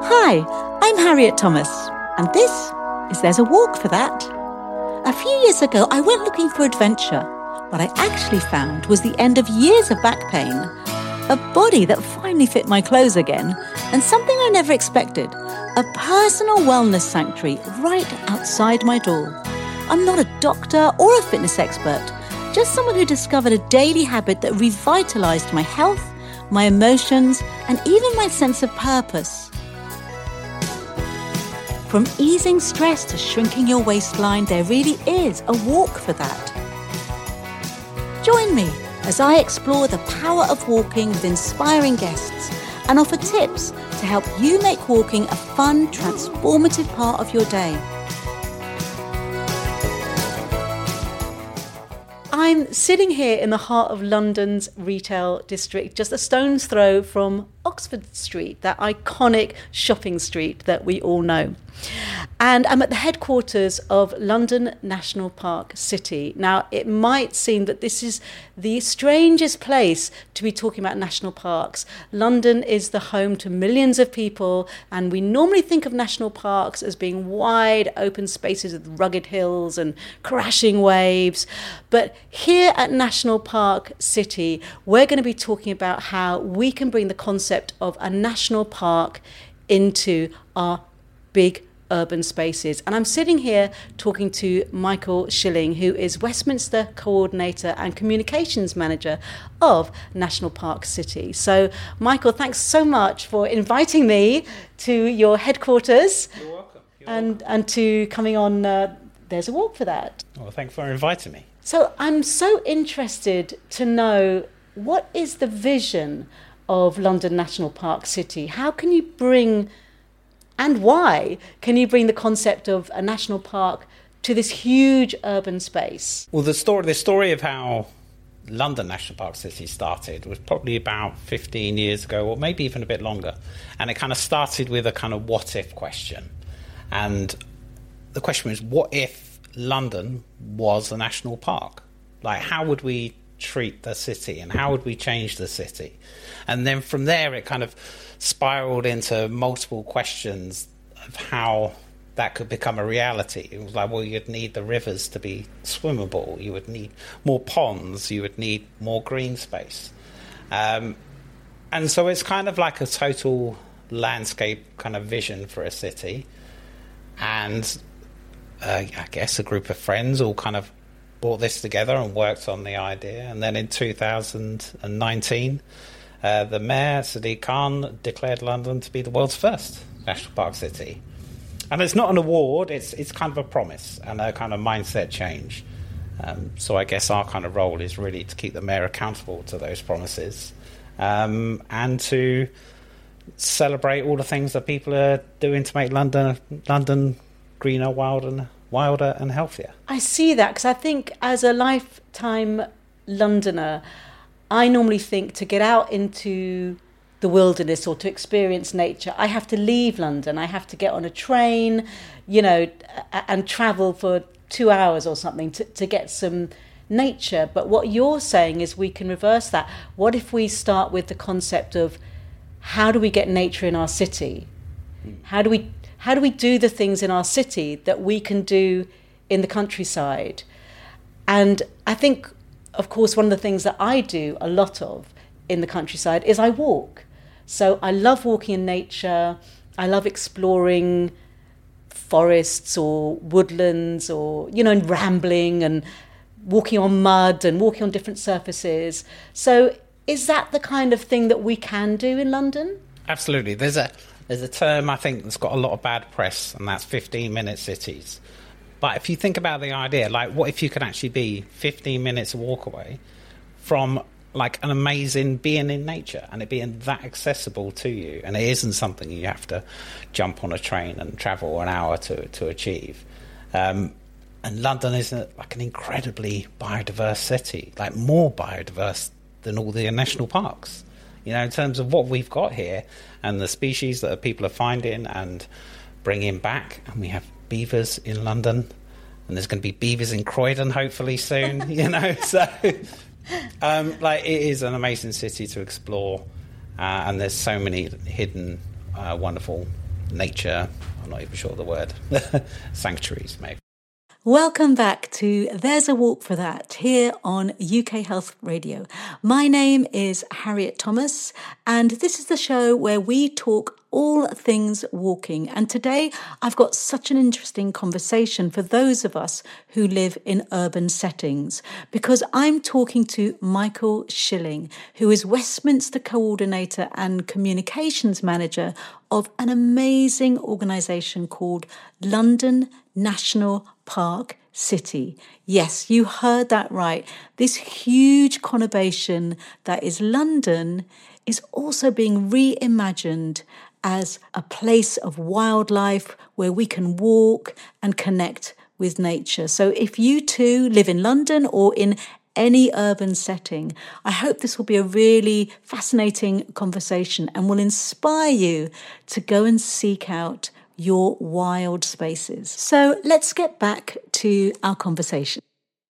Hi, I'm Harriet Thomas, and this is There's a Walk for That. A few years ago, I went looking for adventure. What I actually found was the end of years of back pain, a body that finally fit my clothes again, and something I never expected, a personal wellness sanctuary right outside my door. I'm not a doctor or a fitness expert, just someone who discovered a daily habit that revitalized my health, my emotions, and even my sense of purpose. From easing stress to shrinking your waistline, there really is a walk for that. Join me as I explore the power of walking with inspiring guests and offer tips to help you make walking a fun, transformative part of your day. I'm sitting here in the heart of London's retail district, just a stone's throw from Oxford Street, that iconic shopping street that we all know. And I'm at the headquarters of London National Park City. Now, it might seem that this is the strangest place to be talking about national parks. London is the home to millions of people, and we normally think of national parks as being wide open spaces with rugged hills and crashing waves. But here at National Park City, we're going to be talking about how we can bring the concept of a national park into our big urban spaces. And I'm sitting here talking to Michael Schilling, who is Westminster Coordinator and Communications Manager of National Park City. So, Michael, thanks so much for inviting me to your headquarters. You're welcome. And to coming on There's a Walk for That. Well, thanks for inviting me. So I'm so interested to know, what is the vision of London National Park City? How can you bring, and why can you bring the concept of a national park to this huge urban space? Well, the story of how London National Park City started was probably about 15 years ago, or maybe even a bit longer. And it kind of started with a kind of what if question. And the question was, what if London was a national park? Like, how would we treat the city and how would we change the city? And then from there it kind of spiraled into multiple questions of how that could become a reality. It was like, well, you'd need the rivers to be swimmable, you would need more ponds, you would need more green space, and so it's kind of like a total landscape kind of vision for a city. And I guess a group of friends all kind of brought this together and worked on the idea. And then in 2019, the mayor, Sadiq Khan, declared London to be the world's first national park city. And it's not an award, it's kind of a promise and a kind of mindset change. So I guess our kind of role is really to keep the mayor accountable to those promises, and to celebrate all the things that people are doing to make London greener, wilder and healthier. I see that, because I think as a lifetime Londoner, I normally think to get out into the wilderness or to experience nature, I have to leave London. I have to get on a train, and travel for 2 hours or something to get some nature. But what you're saying is we can reverse that. What if we start with the concept of, how do we get nature in our city? How do we do the things in our city that we can do in the countryside? And I think, of course, one of the things that I do a lot of in the countryside is I walk. So I love walking in nature. I love exploring forests or woodlands, or, and rambling and walking on mud and walking on different surfaces. So is that the kind of thing that we can do in London? Absolutely. There's a term, I think, that's got a lot of bad press, and that's 15-minute cities. But if you think about the idea, like, what if you could actually be 15 minutes walk away from, like, an amazing being in nature, and it being that accessible to you, and it isn't something you have to jump on a train and travel an hour to achieve. And London is like an incredibly biodiverse city, like more biodiverse than all the national parks. In terms of what we've got here and the species that people are finding and bringing back. And we have beavers in London, and there's going to be beavers in Croydon hopefully soon, So, it is an amazing city to explore, and there's so many hidden, wonderful nature, I'm not even sure of the word, sanctuaries maybe. Welcome back to There's a Walk for That here on UK Health Radio. My name is Harriet Thomas, and this is the show where we talk all things walking. And today I've got such an interesting conversation for those of us who live in urban settings, because I'm talking to Michael Schilling, who is Westminster Coordinator and Communications Manager of an amazing organisation called London National Park City. Yes, you heard that right. This huge conurbation that is London is also being reimagined as a place of wildlife where we can walk and connect with nature. So if you too live in London or in any urban setting, I hope this will be a really fascinating conversation and will inspire you to go and seek out your wild spaces. So let's get back to our conversation.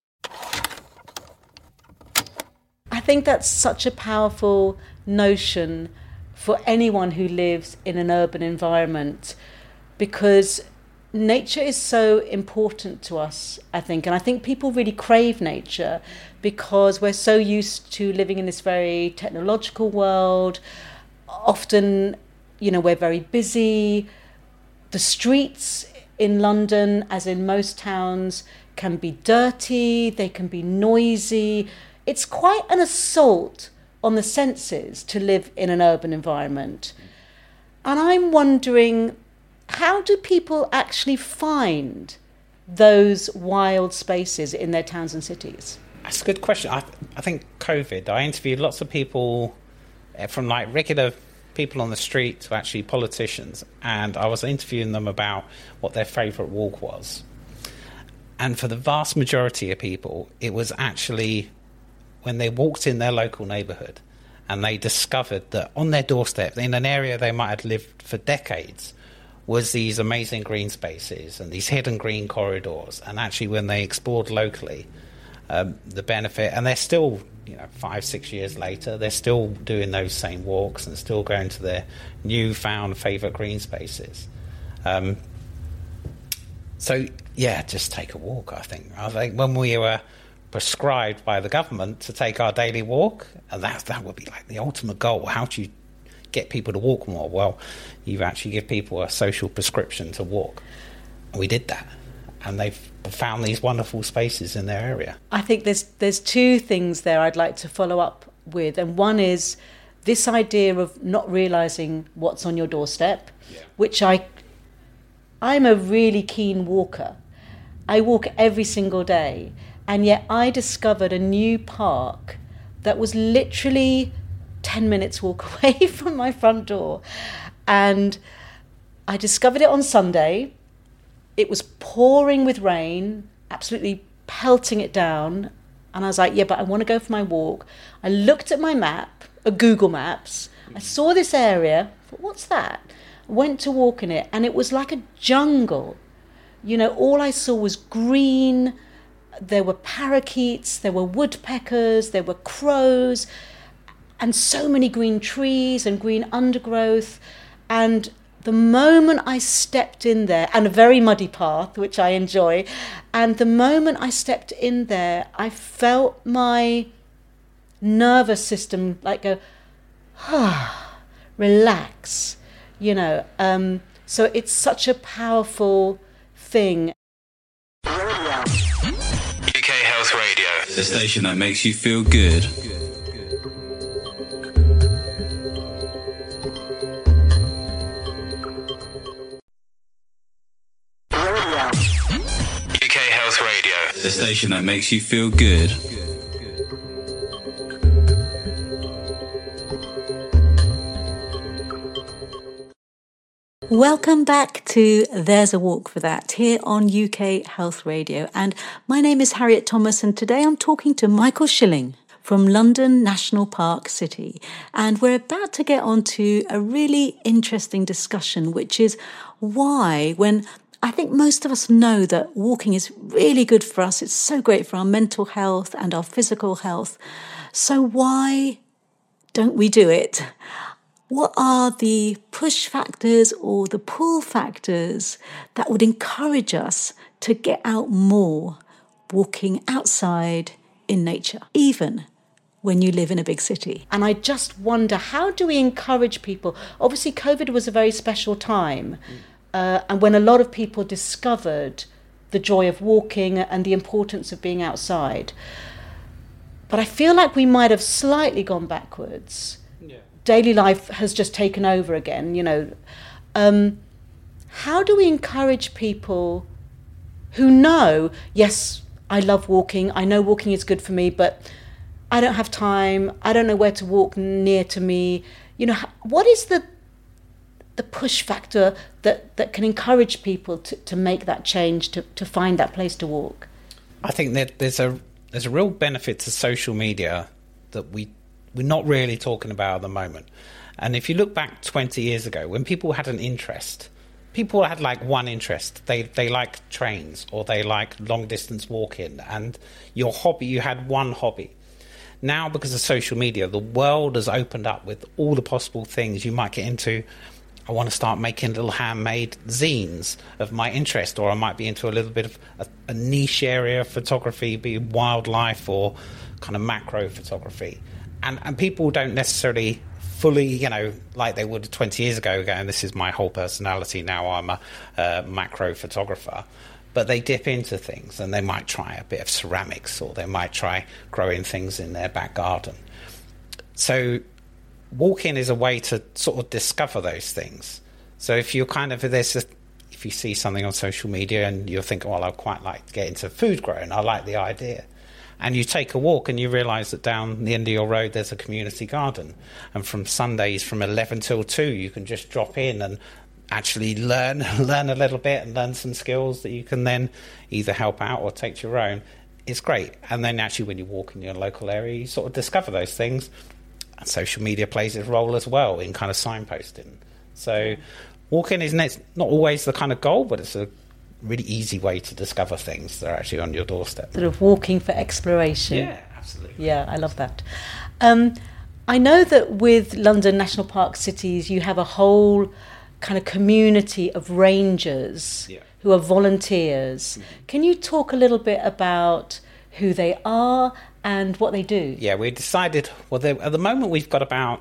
I think that's such a powerful notion for anyone who lives in an urban environment, because nature is so important to us, I think. And I think people really crave nature because we're so used to living in this very technological world. Often, we're very busy. The streets in London, as in most towns, can be dirty, they can be noisy. It's quite an assault on the senses to live in an urban environment. And I'm wondering, how do people actually find those wild spaces in their towns and cities? That's a good question. I think COVID, I interviewed lots of people from regular people on the street to actually politicians, and I was interviewing them about what their favourite walk was. And for the vast majority of people, it was actually when they walked in their local neighbourhood and they discovered that on their doorstep, in an area they might have lived for decades, was these amazing green spaces and these hidden green corridors. And actually when they explored locally, the benefit, and they're still, 5-6 years later, they're still doing those same walks and still going to their newfound favourite green spaces. So, just take a walk, I think. I think when we were prescribed by the government to take our daily walk, and that would be like the ultimate goal. How do you get people to walk more? Well, you actually give people a social prescription to walk. And we did that. And they've found these wonderful spaces in their area. I think there's two things there I'd like to follow up with. And one is this idea of not realising what's on your doorstep, which I'm a really keen walker. I walk every single day. And yet I discovered a new park that was literally 10 minutes walk away from my front door. And I discovered it on Sunday. It was pouring with rain, absolutely pelting it down. And I was like, but I want to go for my walk. I looked at my map, a Google Maps. I saw this area. I thought, what's that? I went to walk in it, and it was like a jungle. All I saw was green. There were parakeets, there were woodpeckers, there were crows, and so many green trees and green undergrowth. And the moment I stepped in there, and a very muddy path, which I enjoy, and the moment I stepped in there, I felt my nervous system go, relax, So it's such a powerful thing. UK Health Radio, the station that makes you feel good. UK Health Radio, the station that makes you feel good. Welcome back to There's a Walk for That here on UK Health Radio. And my name is Harriet Thomas, and today I'm talking to Michael Schilling from London National Park City. And we're about to get on to a really interesting discussion, which is why, when I think most of us know that walking is really good for us, it's so great for our mental health and our physical health. So why don't we do it? what are the push factors or the pull factors that would encourage us to get out more, walking outside in nature, even when you live in a big city? And I just wonder, how do we encourage people? Obviously, COVID was a very special time, and when a lot of people discovered the joy of walking and the importance of being outside. But I feel like we might have slightly gone backwards. Yeah. Daily life has just taken over again, you know. How do we encourage people who know, yes, I love walking, I know walking is good for me, but I don't have time, I don't know where to walk near to me. You know, what is the push factor that can encourage people to make that change, to find that place to walk? I think that there's a real benefit to social media that we're not really talking about at the moment. And if you look back 20 years ago, when people had an interest, people had like one interest. They like trains, or they like long distance walking, and your hobby, you had one hobby. Now, because of social media, the world has opened up with all the possible things you might get into. I want to start making little handmade zines of my interest, or I might be into a little bit of a niche area of photography, be it wildlife or kind of macro photography. And people don't necessarily fully, you know, like they would 20 years ago, going, this is my whole personality, now I'm a macro photographer. But they dip into things, and they might try a bit of ceramics, or they might try growing things in their back garden. So walking is a way to sort of discover those things. So if you're if you see something on social media and you're thinking, well, I'd quite like to get into food growing, I like the idea, and you take a walk and you realise that down the end of your road there's a community garden, and from Sundays from 11 till 2 you can just drop in and actually learn a little bit and learn some skills that you can then either help out or take to your own. It's great. And then actually when you walk in your local area, you sort of discover those things. And social media plays its role as well in kind of signposting. So walking is not always the kind of goal, but it's a really easy way to discover things that are actually on your doorstep. Sort of walking for exploration. Yeah, absolutely. Yeah, I love that. I know that with London National Park Cities, you have a whole kind of community of rangers who are volunteers. Can you talk a little bit about who they are and what they do? Yeah, we decided, at the moment we've got about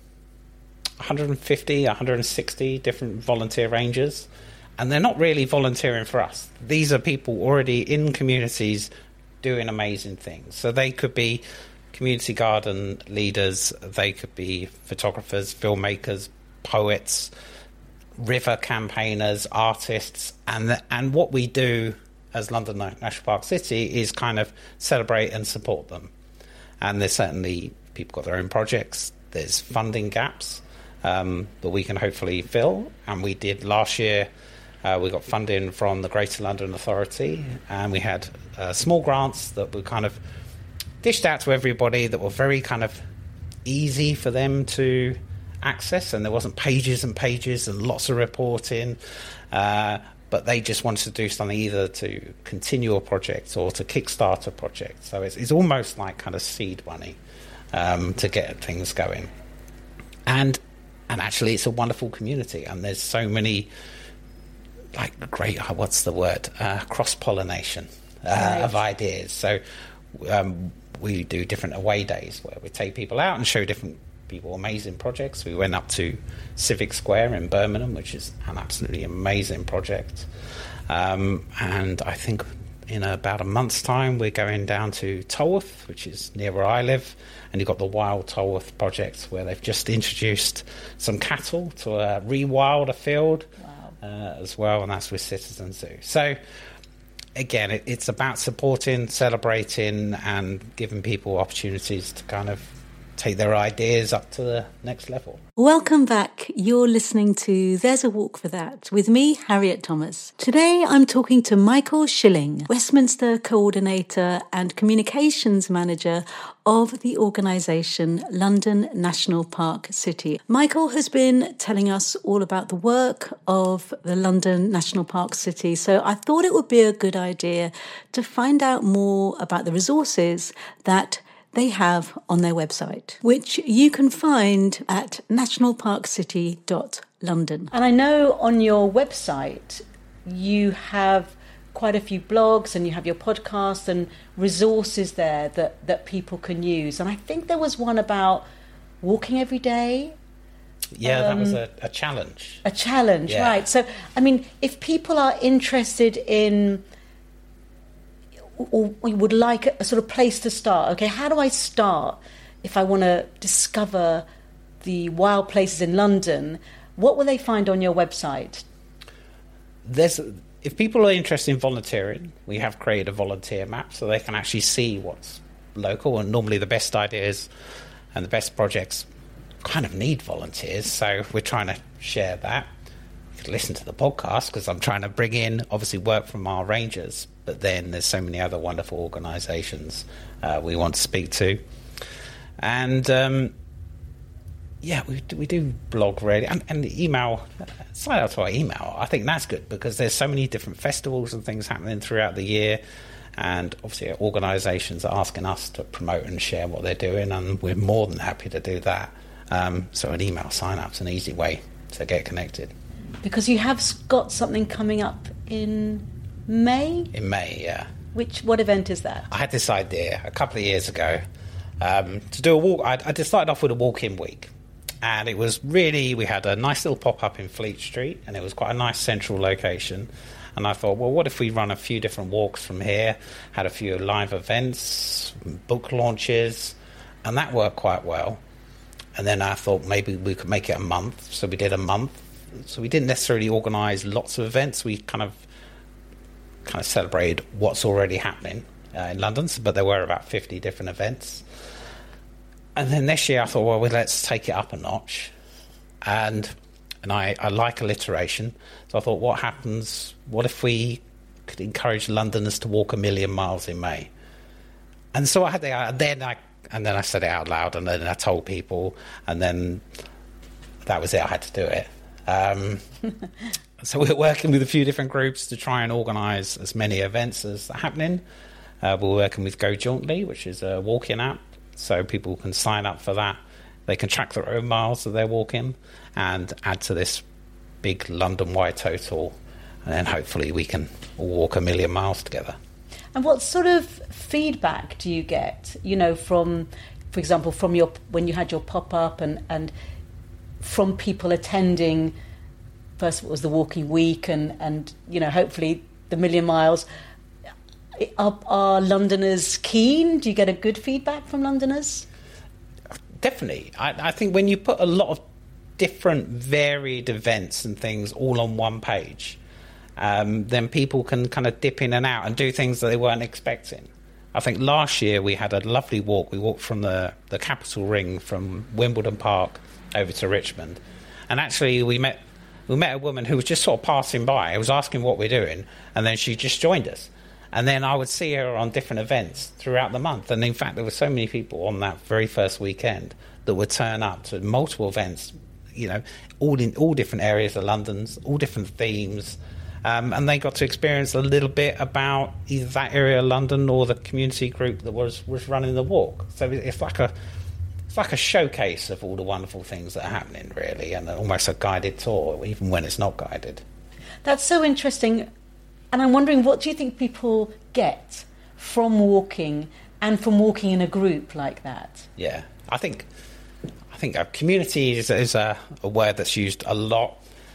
150, 160 different volunteer rangers, and they're not really volunteering for us. These are people already in communities doing amazing things. So they could be community garden leaders, they could be photographers, filmmakers, poets, river campaigners, artists, and what we do as London National Park City is kind of celebrate and support them. And there's certainly people got their own projects, there's funding gaps that we can hopefully fill, and we did last year. We got funding from the Greater London Authority, and we had small grants that were kind of dished out to everybody that were very kind of easy for them to access, and there wasn't pages and pages and lots of reporting, but they just wanted to do something either to continue a project or to kickstart a project. So it's almost like kind of seed money to get things going. And actually it's a wonderful community, and there's so many like great, cross-pollination of ideas. So we do different away days where we take people out and show different people amazing projects. We went up to Civic Square in Birmingham, which is an absolutely amazing project. And I think in about a month's time, we're going down to Tolworth, which is near where I live. And you've got the Wild Tolworth project, where they've just introduced some cattle to rewild a field as well, and that's with Citizen Zoo. So again, it's about supporting, celebrating, and giving people opportunities to kind of take their ideas up to the next level. Welcome back. You're listening to There's a Walk for That with me, Harriet Thomas. Today I'm talking to Michael Schilling, Westminster Coordinator and Communications Manager of the organisation London National Park City. Michael has been telling us all about the work of the London National Park City, so I thought it would be a good idea to find out more about the resources that they have on their website, which you can find at nationalparkcity.london. And I know on your website you have quite a few blogs and you have your podcast and resources there that people can use. And I think there was one about walking every day. Yeah, that was a challenge. A challenge, yeah. Right. So, I mean, if people are interested in or would like a sort of place to start, okay, how do I start if I want to discover the wild places in London? What will they find on your website? If people are interested in volunteering, we have created a volunteer map so they can actually see what's local. And normally the best ideas and the best projects kind of need volunteers, so we're trying to share that. You can listen to the podcast because I'm trying to bring in, obviously, work from our rangers, but then there's so many other wonderful organisations we want to speak to. And we do blog really, and the email, sign up to our email. I think that's good because there's so many different festivals and things happening throughout the year, and obviously organisations are asking us to promote and share what they're doing, and we're more than happy to do that. So an email sign-up's an easy way to get connected. Because you have got something coming up in May? In May, yeah. What event is that? I had this idea a couple of years ago to do a walk. I decided off with a walk-in week. And it was really, we had a nice little pop-up in Fleet Street, and it was quite a nice central location. And I thought, well, what if we run a few different walks from here, had a few live events, book launches, and that worked quite well. And then I thought maybe we could make it a month. So we did a month. So we didn't necessarily organise lots of events. We kind of celebrated what's already happening in London, but there were about 50 different events. And then this year I thought, well, let's take it up a notch. And I like alliteration. So I thought, what if we could encourage Londoners to walk 1 million miles in May? And so I had and then I said it out loud, and then I told people, and then that was it. I had to do it. So we're working with a few different groups to try and organise as many events as are happening. We're working with Go Jauntly, which is a walk-in app, so people can sign up for that. They can track their own miles that they're walking and add to this big London-wide total, and then hopefully we can all walk 1 million miles together. And what sort of feedback do you get, from, for example, when you had your pop-up and from people attending, first of all, it was the walking week and hopefully the 1 million miles. Are Londoners keen? Do you get a good feedback from Londoners? Definitely. I think when you put a lot of different varied events and things all on one page, then people can kind of dip in and out and do things that they weren't expecting. I think last year we had a lovely walk. We walked from the Capital Ring from Wimbledon Park over to Richmond. And actually we met a woman who was just sort of passing by. I was asking what we're doing, and then she just joined us. And then I would see her on different events throughout the month. And in fact, there were so many people on that very first weekend that would turn up to multiple events, all in all different areas of London, all different themes. And they got to experience a little bit about either that area of London or the community group that was running the walk. So it's like a showcase of all the wonderful things that are happening, really, and almost a guided tour, even when it's not guided. That's so interesting. And I'm wondering, what do you think people get from walking and from walking in a group like that? Yeah, I think a community is a word that's used a lot.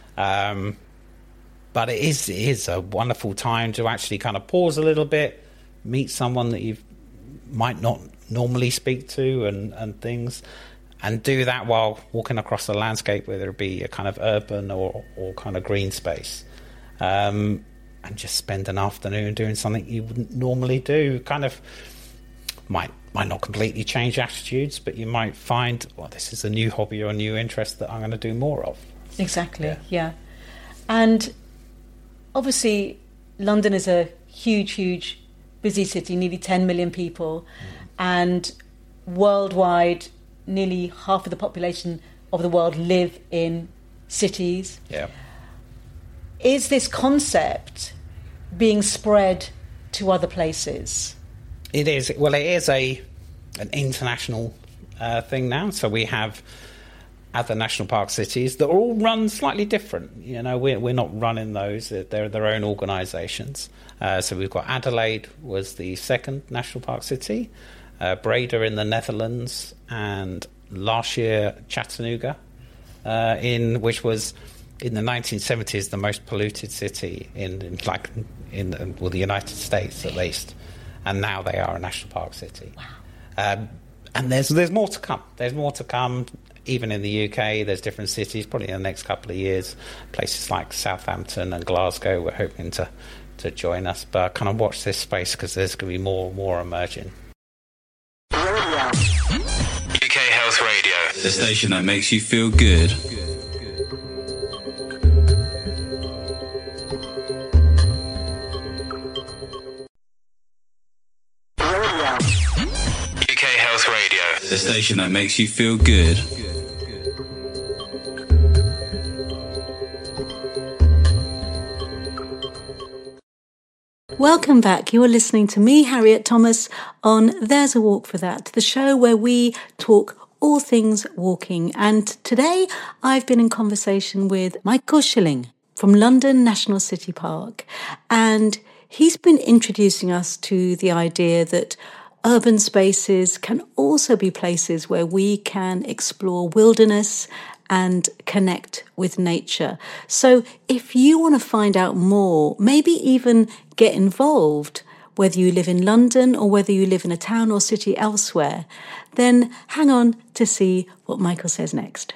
But it is a wonderful time to actually kind of pause a little bit, meet someone that you might not normally speak to and things, and do that while walking across the landscape, whether it be a kind of urban or kind of green space. And just spend an afternoon doing something you wouldn't normally do. Kind of might not completely change attitudes, but you might find, well, this is a new hobby or a new interest that I'm going to do more of. Exactly, yeah. And obviously, London is a huge, huge, busy city, nearly 10 million people. And worldwide, nearly half of the population of the world live in cities. Yeah. Is this concept being spread to other places? It is. Well, it is an international thing now. So we have other national park cities that are all run slightly different. You know, we're not running those; they're their own organisations. So we've got Adelaide was the second national park city, Breda in the Netherlands, and last year Chattanooga, which was in the 1970s the most polluted city in the United States at least, and now they are a national park city. Wow. And there's more to come. There's more to come. Even in the UK, there's different cities, probably in the next couple of years. Places like Southampton and Glasgow, we're hoping to join us. But kind of watch this space because there's going to be more and more emerging. UK Health Radio, the station that makes you feel good. UK Health Radio, the station that makes you feel good. Welcome back. You're listening to me, Harriet Thomas, on There's a Walk for That, the show where we talk all things walking. And today I've been in conversation with Michael Schilling from London National City Park. And he's been introducing us to the idea that urban spaces can also be places where we can explore wilderness and connect with nature. So if you want to find out more, maybe even get involved, whether you live in London or whether you live in a town or city elsewhere, then hang on to see what Michael says next.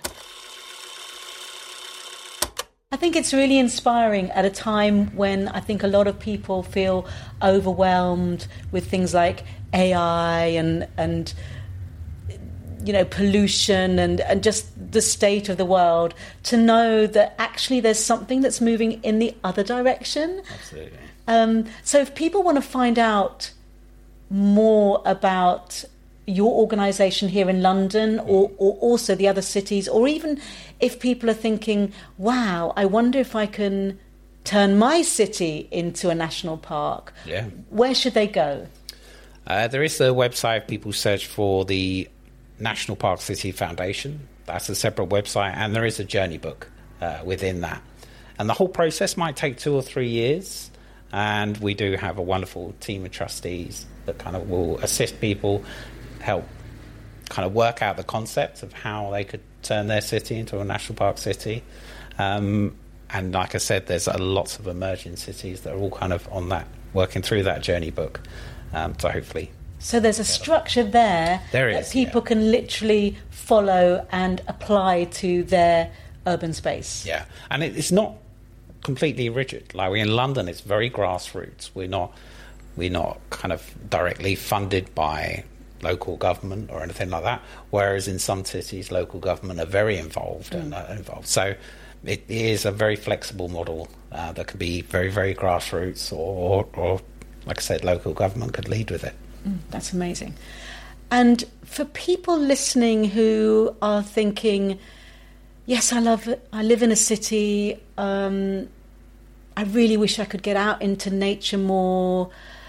I think it's really inspiring at a time when I think a lot of people feel overwhelmed with things like AI and you know, pollution and just the state of the world, to know that actually there's something that's moving in the other direction. Absolutely. So if people want to find out more about your organisation here in London or also the other cities, or even if people are thinking, wow, I wonder if I can turn my city into a national park, where should they go? There is a website. People search for the National Park City Foundation. That's a separate website, and there is a journey book within that. And the whole process might take 2 or 3 years, and we do have a wonderful team of trustees that kind of will assist people, help kind of work out the concept of how they could turn their city into a national park city. And like I said, there's lots of emerging cities that are all kind of on that, working through that journey book. So hopefully... So there's a structure there that people can literally follow and apply to their urban space. Yeah, and it's not completely rigid. Like in London, it's very grassroots. We're not kind of directly funded by local government or anything like that. Whereas in some cities, local government are very involved and involved. So it is a very flexible model that could be very, very grassroots, or like I said, local government could lead with it. That's amazing. And for people listening who are thinking, yes, I live in a city, I really wish I could get out into nature more.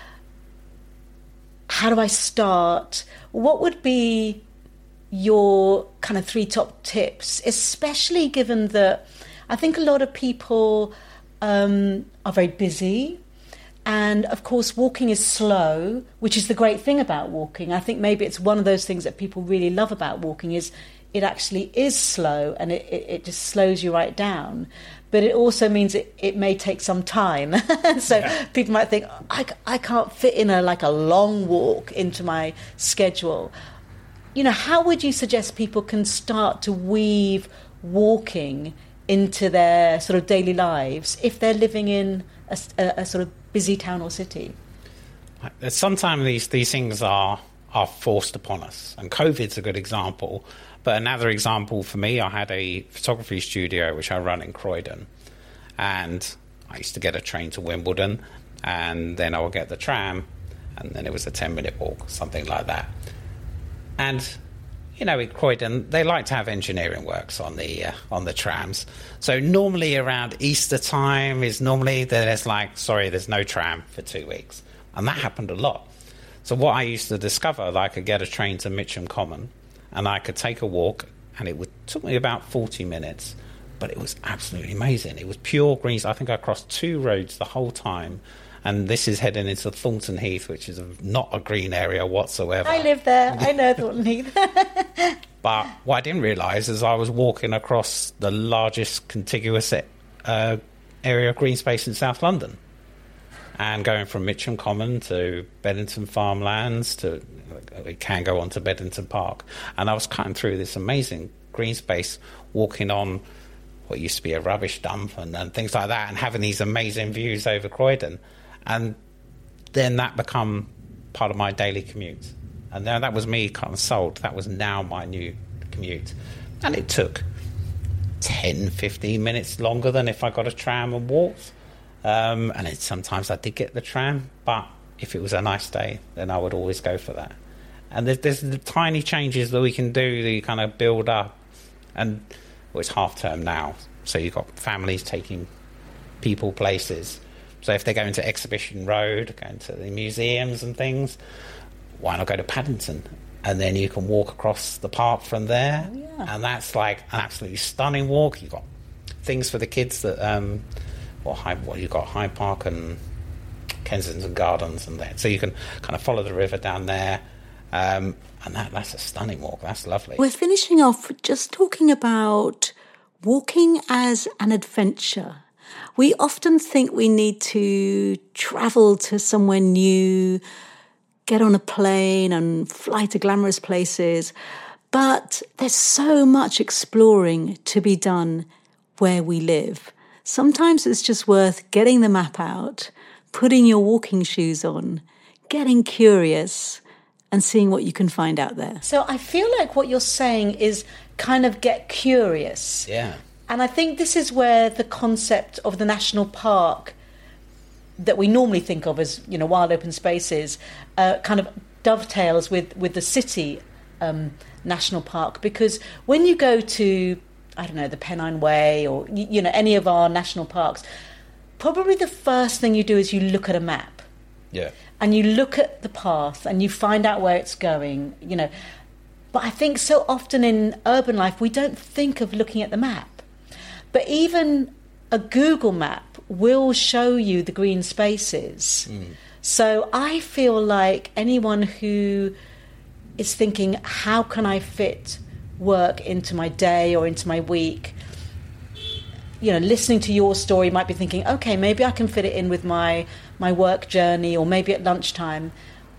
How do I start? What would be your kind of 3 top tips, especially given that I think a lot of people are very busy. And of course, walking is slow, which is the great thing about walking. I think maybe it's one of those things that people really love about walking is it actually is slow, and it just slows you right down. But it also means it may take some time. So people might think, I can't fit in a long walk into my schedule. You know, how would you suggest people can start to weave walking into their sort of daily lives if they're living in a sort of busy town or city? Sometimes these things are forced upon us, and COVID's a good example. But another example for me, I had a photography studio which I run in Croydon, and I used to get a train to Wimbledon, and then I would get the tram, and then it was a 10-minute walk, something like that. And you know, in Croydon, they like to have engineering works on the trams. So normally around Easter time is normally there's no tram for 2 weeks. And that happened a lot. So what I used to discover, that I could get a train to Mitcham Common and I could take a walk, and took me about 40 minutes, but it was absolutely amazing. It was pure greens. I think I crossed 2 roads the whole time, and this is heading into Thornton Heath, which is not a green area whatsoever. I live there. I know Thornton Heath. But what I didn't realise is I was walking across the largest contiguous area of green space in South London, and going from Mitcham Common to Beddington Farmlands to, we can go on to Beddington Park, and I was cutting through this amazing green space, walking on what used to be a rubbish dump and things like that, and having these amazing views over Croydon. And then that become part of my daily commute. And now that was me kind of sold. That was now my new commute. And it took 10, 15 minutes longer than if I got a tram and walked. Sometimes I did get the tram, but if it was a nice day, then I would always go for that. And there's the tiny changes that we can do that you kind of build up. And it's half term now, so you've got families taking people places. So if they're going to Exhibition Road, going to the museums and things, why not go to Paddington? And then you can walk across the park from there. Oh, yeah. And that's like an absolutely stunning walk. You've got things for the kids that, you've got Hyde Park and Kensington Gardens and that. So you can kind of follow the river down there. And that's a stunning walk. That's lovely. We're finishing off just talking about walking as an adventure. We often think we need to travel to somewhere new, get on a plane and fly to glamorous places. But there's so much exploring to be done where we live. Sometimes it's just worth getting the map out, putting your walking shoes on, getting curious, and seeing what you can find out there. So I feel like what you're saying is kind of get curious. Yeah. And I think this is where the concept of the national park that we normally think of as, wild open spaces, kind of dovetails with the city national park. Because when you go to, I don't know, the Pennine Way or, any of our national parks, probably the first thing you do is you look at a map. Yeah. And you look at the path and you find out where it's going, But I think so often in urban life, we don't think of looking at the map. But even a Google map will show you the green spaces. Mm. So I feel like anyone who is thinking, how can I fit work into my day or into my week? Listening to your story might be thinking, okay, maybe I can fit it in with my work journey, or maybe at lunchtime.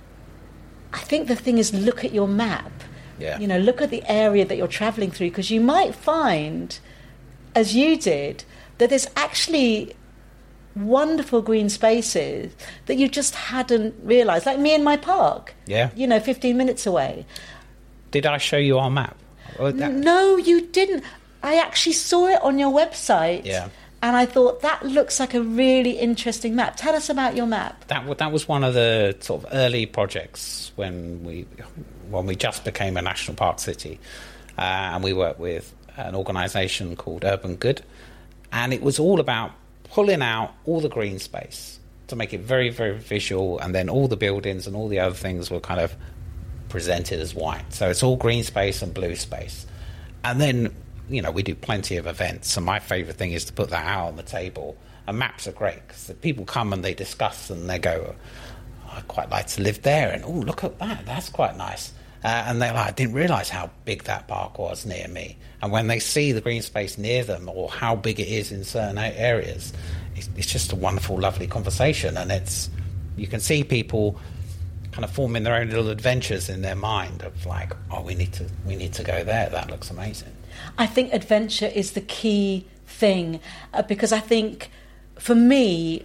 I think the thing is, look at your map. Yeah. Look at the area that you're traveling through, because you might find, as you did, that there's actually wonderful green spaces that you just hadn't realised, like me in my park. Yeah. 15 minutes away. Did I show you our map? No, you didn't. I actually saw it on your website. Yeah. And I thought, that looks like a really interesting map. Tell us about your map. That was one of the sort of early projects when we just became a national park city. And we worked with an organisation called Urban Good. And it was all about pulling out all the green space to make it very, very visual. And then all the buildings and all the other things were kind of presented as white. So it's all green space and blue space. And then, we do plenty of events. And my favourite thing is to put that out on the table. And maps are great because people come and they discuss and they go, I'd quite like to live there. And, look at that. That's quite nice. And they're like, I didn't realise how big that park was near me. And when they see the green space near them or how big it is in certain areas, it's just a wonderful, lovely conversation. And you can see people kind of forming their own little adventures in their mind of like, we need to go there. That looks amazing. I think adventure is the key thing, because I think for me,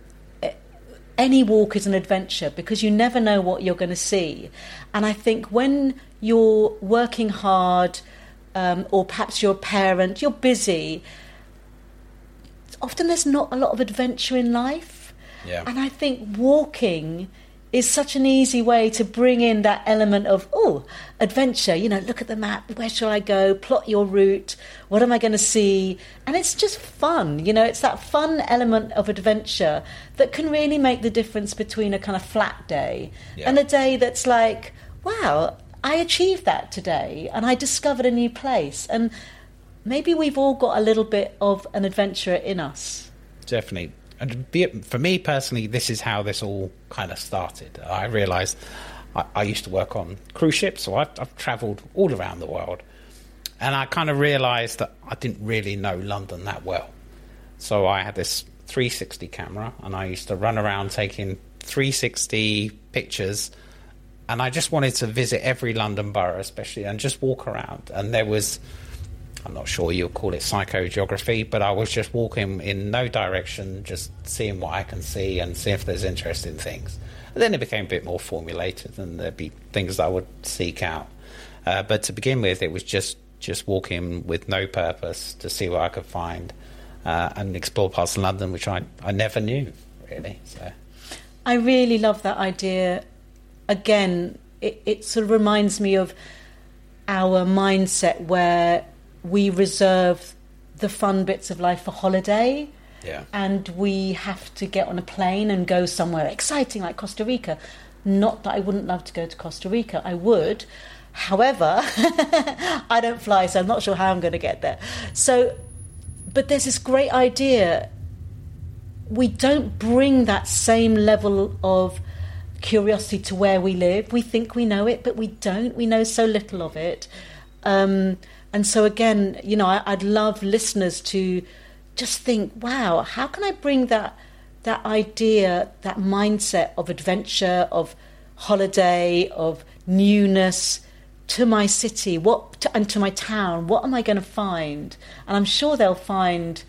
any walk is an adventure because you never know what you're going to see. And I think when you're working hard, or perhaps you're a parent, you're busy, often there's not a lot of adventure in life. Yeah. And I think walking is such an easy way to bring in that element of, adventure. Look at the map. Where shall I go? Plot your route. What am I going to see? And it's just fun. It's that fun element of adventure that can really make the difference between a kind of flat day and a day that's like, wow, I achieved that today and I discovered a new place. And maybe we've all got a little bit of an adventure in us. Definitely. And for me personally, this is how this all kind of started. I realised I used to work on cruise ships, so I've travelled all around the world. And I kind of realised that I didn't really know London that well. So I had this 360 camera, and I used to run around taking 360 pictures. And I just wanted to visit every London borough, especially, and just walk around. And there was... I'm not sure you'll call it psychogeography, but I was just walking in no direction, just seeing what I can see and see if there's interesting things. And then it became a bit more formulated, and there'd be things that I would seek out. But to begin with, it was just walking with no purpose to see what I could find and explore parts of London which I never knew, really. So I really love that idea. Again, it sort of reminds me of our mindset where we reserve the fun bits of life for holiday, and we have to get on a plane and go somewhere exciting like Costa Rica. Not that I wouldn't love to go to Costa Rica, I would. However, I don't fly, so I'm not sure how I'm going to get there. But there's this great idea. We don't bring that same level of curiosity to where we live. We think we know it, but we don't. We know so little of it. And so again, I'd love listeners to just think, wow, how can I bring that idea, that mindset of adventure, of holiday, of newness to my city, and to my town? What am I going to find? And I'm sure they'll find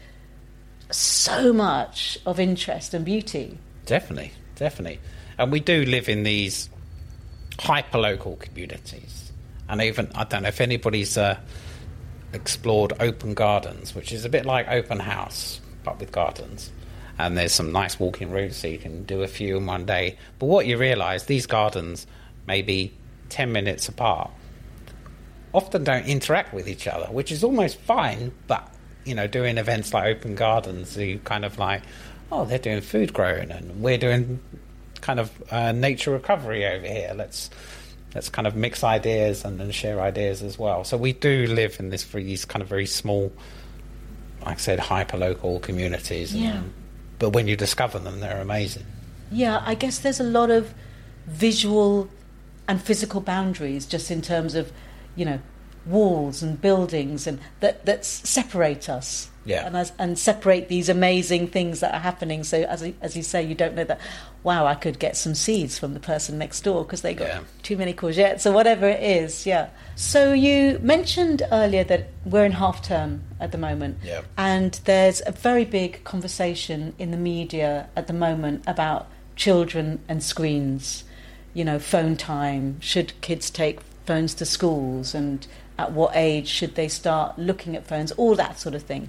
so much of interest and beauty. Definitely. And we do live in these hyper-local communities. And even, I don't know if anybody's explored Open Gardens, which is a bit like Open House, but with gardens. And there's some nice walking routes, so you can do a few in one day. But what you realise, these gardens may be 10 minutes apart, often don't interact with each other, which is almost fine. But, doing events like Open Gardens, you kind of like, they're doing food growing and we're doing kind of nature recovery over here. Let's kind of mix ideas and share ideas as well. So we do live in these kind of very small, like I said, hyper-local communities. But when you discover them, they're amazing. Yeah, I guess there's a lot of visual and physical boundaries just in terms of, walls and buildings and that separate us. Yeah. And separate these amazing things that are happening. So as you say, you don't know that, wow, I could get some seeds from the person next door because they got too many courgettes or whatever it is. Yeah. So you mentioned earlier that we're in half term at the moment. Yeah. And there's a very big conversation in the media at the moment about children and screens, phone time. Should kids take phones to schools, and at what age should they start looking at phones, all that sort of thing.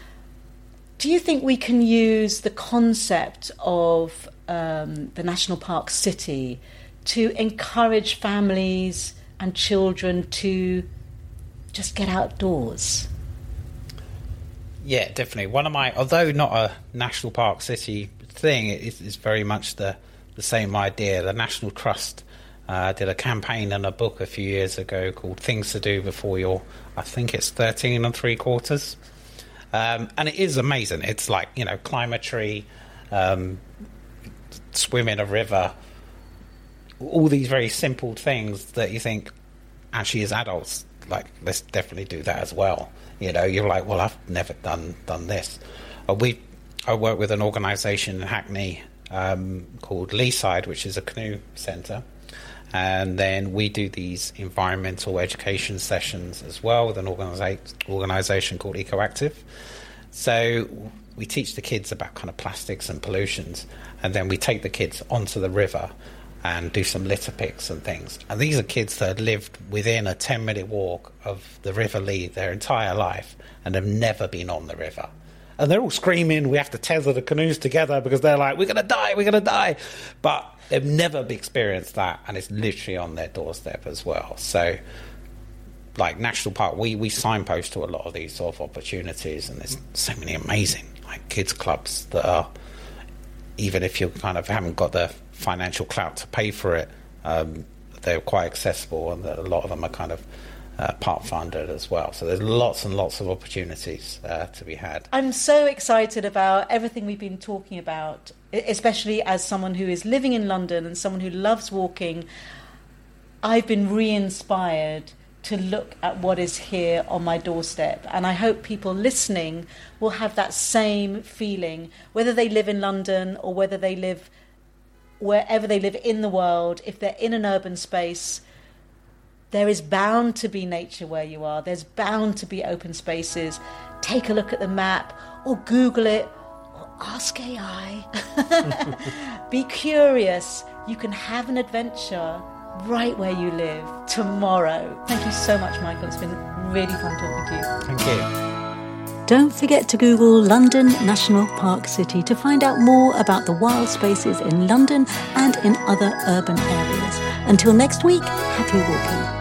Do you think we can use the concept of the National Park City to encourage families and children to just get outdoors? Yeah, definitely. One of my, although not a National Park City thing, it's very much the same idea. The National Trust did a campaign and a book a few years ago called Things to Do Before You're, I think it's 13 3/4. And it is amazing. It's like, climb a tree, swim in a river, all these very simple things that you think, actually as adults, like, let's definitely do that as well. You're like, well, I've never done this. I work with an organisation in Hackney called Leaside, which is a canoe centre. And then we do these environmental education sessions as well with an organisation called EcoActive. So we teach the kids about kind of plastics and pollutions, and then we take the kids onto the river and do some litter picks and things. And these are kids that had lived within a 10-minute walk of the River Lee their entire life and have never been on the river. And they're all screaming, we have to tether the canoes together because they're like, we're going to die. But they've never experienced that, and it's literally on their doorstep as well. So, like National Park, we signpost to a lot of these sort of opportunities, and there's so many amazing like kids clubs that are, even if you kind of haven't got the financial clout to pay for it, they're quite accessible, and a lot of them are kind of part funded as well. So there's lots and lots of opportunities to be had. I'm so excited about everything we've been talking about, especially as someone who is living in London and someone who loves walking. I've been re-inspired to look at what is here on my doorstep, and I hope people listening will have that same feeling, whether they live in London or whether they live wherever they live in the world. If they're in an urban space, there is bound to be nature where you are. There's bound to be open spaces. Take a look at the map, or Google it, or ask AI. Be curious. You can have an adventure right where you live tomorrow. Thank you so much, Michael. It's been really fun talking to you. Thank you. Don't forget to Google London National Park City to find out more about the wild spaces in London and in other urban areas. Until next week, happy walking.